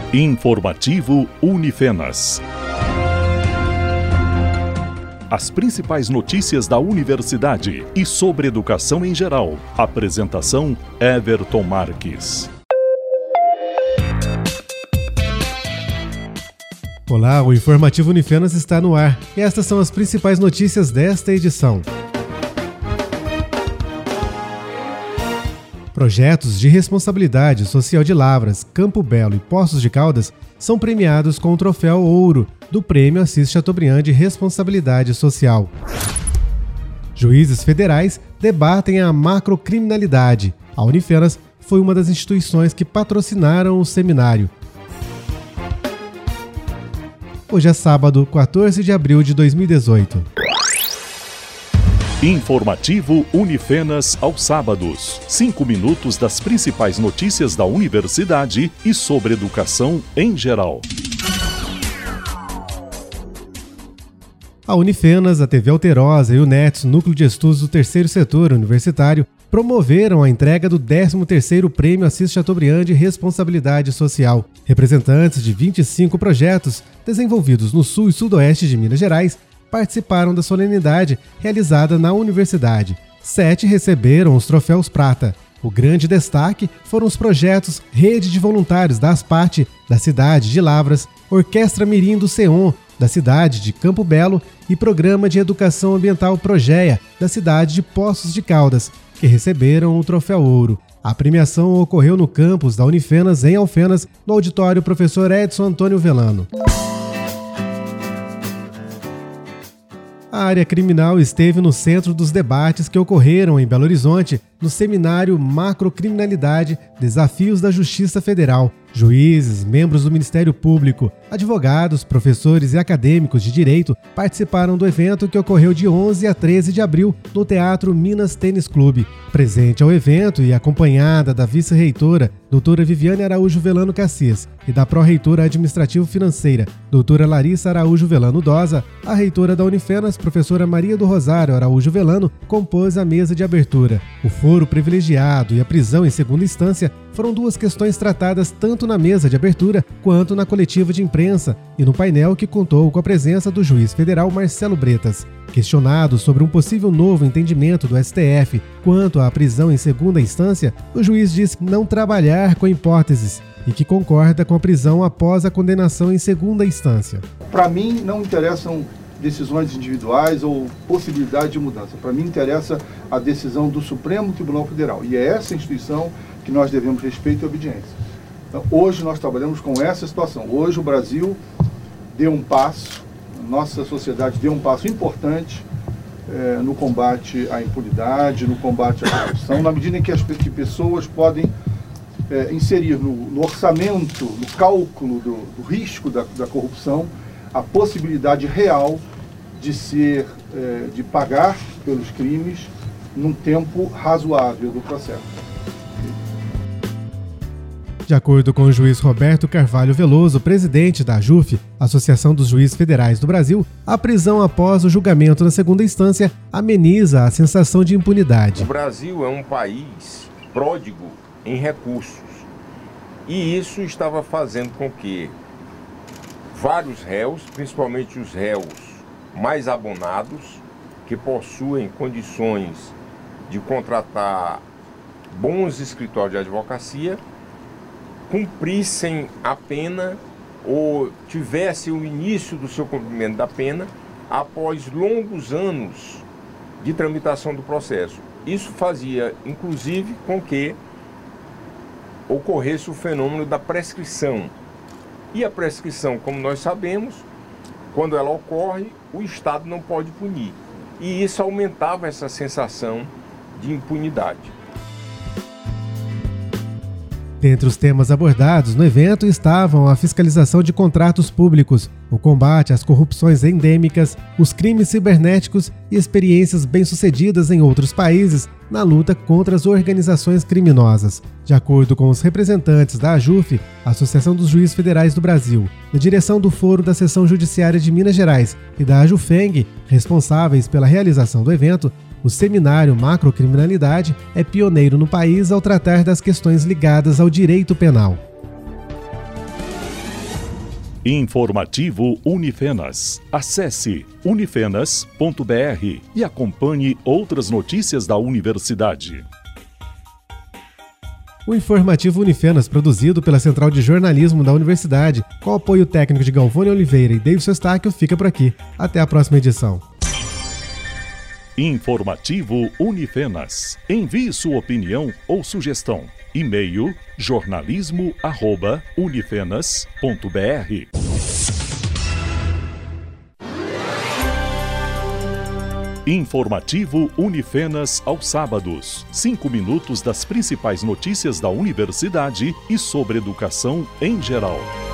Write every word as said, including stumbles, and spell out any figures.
Informativo Unifenas. As principais notícias da universidade e sobre educação em geral. Apresentação: Everton Marques. Olá, o Informativo Unifenas está no ar e estas são as principais notícias desta edição. Projetos de responsabilidade social de Lavras, Campo Belo e Poços de Caldas são premiados com o troféu Ouro do Prêmio Assis Chateaubriand de Responsabilidade Social. Juízes federais debatem a macrocriminalidade. A Unifenas foi uma das instituições que patrocinaram o seminário. Hoje é sábado, quatorze de abril de dois mil e dezoito. Informativo Unifenas aos sábados. Cinco minutos das principais notícias da universidade e sobre educação em geral. A Unifenas, a T V Alterosa e o NETS, Núcleo de Estudos do Terceiro Setor Universitário, promoveram a entrega do décimo terceiro Prêmio Assis Chateaubriand de Responsabilidade Social. Representantes de vinte e cinco projetos desenvolvidos no sul e sudoeste de Minas Gerais participaram da solenidade realizada na universidade. Sete receberam os troféus prata. O grande destaque foram os projetos Rede de Voluntários da Aspate, da cidade de Lavras, Orquestra Mirim do Ceon, da cidade de Campo Belo, e Programa de Educação Ambiental Progeia, da cidade de Poços de Caldas, que receberam o troféu Ouro. A premiação ocorreu no campus da Unifenas, em Alfenas, no auditório Professor Edson Antônio Velano. A área criminal esteve no centro dos debates que ocorreram em Belo Horizonte no seminário Macrocriminalidade, Desafios da Justiça Federal. Juízes, membros do Ministério Público, advogados, professores e acadêmicos de direito participaram do evento que ocorreu de onze a treze de abril no Teatro Minas Tênis Clube. Presente ao evento e acompanhada da vice-reitora, doutora Viviane Araújo Velano Cassis, e da pró-reitora administrativo-financeira, doutora Larissa Araújo Velano Dosa, a reitora da Unifenas, professora Maria do Rosário Araújo Velano, compôs a mesa de abertura. O foro privilegiado e a prisão em segunda instância foram duas questões tratadas tanto na mesa de abertura quanto na coletiva de imprensa e no painel que contou com a presença do juiz federal Marcelo Bretas. Questionado sobre um possível novo entendimento do S T F quanto à prisão em segunda instância, o juiz disse não trabalhar com hipóteses e que concorda com a prisão após a condenação em segunda instância. Para mim, não interessam decisões individuais ou possibilidade de mudança. Para mim, interessa a decisão do Supremo Tribunal Federal. E é essa instituição que nós devemos respeito e obediência. Então, hoje nós trabalhamos com essa situação. Hoje o Brasil deu um passo, nossa sociedade deu um passo importante é, no combate à impunidade, no combate à corrupção, na medida em que as que pessoas podem é, inserir no, no orçamento, no cálculo do, do risco da, da corrupção, a possibilidade real de ser, é, de pagar pelos crimes num tempo razoável do processo. De acordo com o juiz Roberto Carvalho Veloso, presidente da AJUF, Associação dos Juízes Federais do Brasil, a prisão após o julgamento na segunda instância ameniza a sensação de impunidade. O Brasil é um país pródigo em recursos e isso estava fazendo com que vários réus, principalmente os réus mais abonados, que possuem condições de contratar bons escritórios de advocacia, cumprissem a pena ou tivessem o início do seu cumprimento da pena após longos anos de tramitação do processo. Isso fazia, inclusive, com que ocorresse o fenômeno da prescrição. E a prescrição, como nós sabemos, quando ela ocorre, o Estado não pode punir. E isso aumentava essa sensação de impunidade. Dentre os temas abordados no evento estavam a fiscalização de contratos públicos, o combate às corrupções endêmicas, os crimes cibernéticos e experiências bem-sucedidas em outros países na luta contra as organizações criminosas. De acordo com os representantes da AJUF, Associação dos Juízes Federais do Brasil, na direção do Foro da Seção Judiciária de Minas Gerais e da AJUFENG, responsáveis pela realização do evento, o seminário Macrocriminalidade é pioneiro no país ao tratar das questões ligadas ao direito penal. Informativo Unifenas. Acesse unifenas ponto br e acompanhe outras notícias da universidade. O Informativo Unifenas, produzido pela Central de Jornalismo da Universidade, com o apoio técnico de Galvone Oliveira e Davidson Eustáquio, fica por aqui. Até a próxima edição. Informativo Unifenas. Envie sua opinião ou sugestão. E-mail jornalismo arroba unifenas ponto br. Informativo Unifenas aos sábados. Cinco minutos das principais notícias da universidade e sobre educação em geral.